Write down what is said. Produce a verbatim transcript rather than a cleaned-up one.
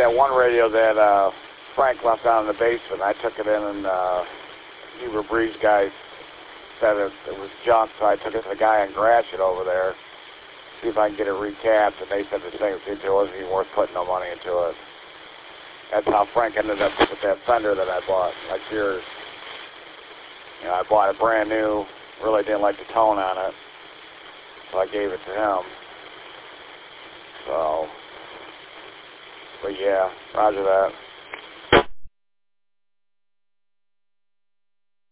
that one radio that uh, Frank left down in the basement. I took it in, and uh, Huber Breeze guy said it, it was junk, so I took it to the guy in Gratiot over there, see if I can get it recapped, and they said the same thing. It wasn't even worth putting no money into it. That's how Frank ended up with that Fender that I bought, like yours. You know, I bought it brand new, really didn't like the tone on it, so I gave it to him. So, but yeah, roger that.